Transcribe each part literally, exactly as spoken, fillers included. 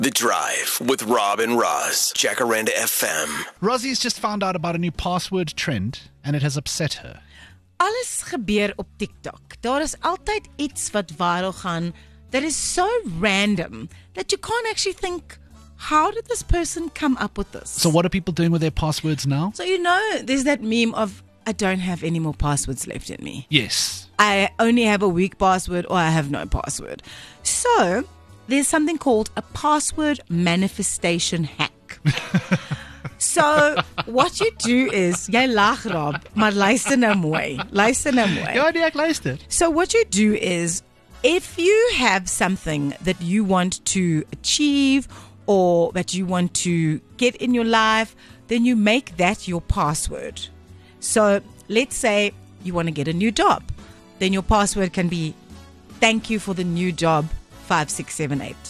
The Drive with Rob and Roz, Jacaranda F M. Rosie's just found out about a new password trend and it has upset her. Alles gebeur op TikTok. Daar is altyd iets wat viral gaan that is so random that you can't actually think, how did this person come up with this? So what are people doing with their passwords now? So you know, there's that meme of, I don't have any more passwords left in me. Yes. I only have a weak password or I have no password. So there's something called a password manifestation hack. So what you do is, jy lag Rob, maar luister nou mooi. Luister nou mooi. Ja, nee, ek luister. So what you do is, if you have something that you want to achieve or that you want to get in your life, then you make that your password. So let's say you want to get a new job. Then your password can be, thank you for the new job, five six seven eight.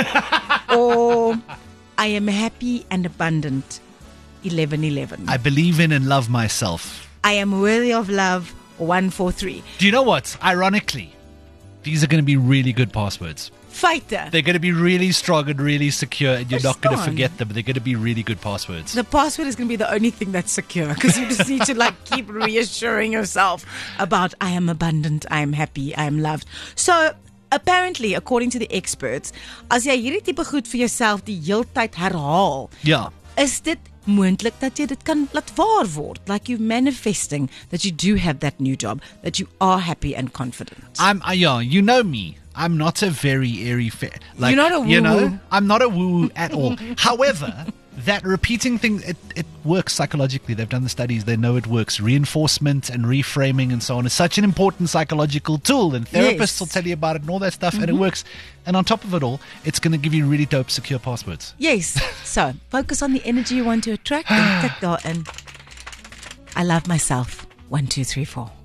Or, I am happy and abundant, eleven eleven. I believe in and love myself. I am worthy of love, one four three. Do you know what? Ironically, these are going to be really good passwords. Fighter. They're going to be really strong and really secure, and you're not going to Verstaan. forget them. They're going to be really good passwords. The password is going to be the only thing that's secure because you just need to like keep reassuring yourself about I am abundant, I am happy, I am loved. So apparently, according to the experts, as jy hierdie tipe goed vir jouself die heeltyd herhaal, Ja. is dit moontlik dat jy dit kan laat waar word, like you're manifesting that you do have that new job, that you are happy and confident. I'm, uh, yeah, you know me. I'm not a very airy fa- like, You're not a You know, woo-woo. I'm not a woo at all. However, that repeating thing, it, it works psychologically. They've done the studies. They know it works. Reinforcement and reframing and so on is such an important psychological tool. And therapists Yes. will tell you about it and all that stuff. And it works. And on top of it all, it's going to give you really dope, secure passwords. Yes. So focus on the energy you want to attract and tick daarin. I love myself. One, two, three, four.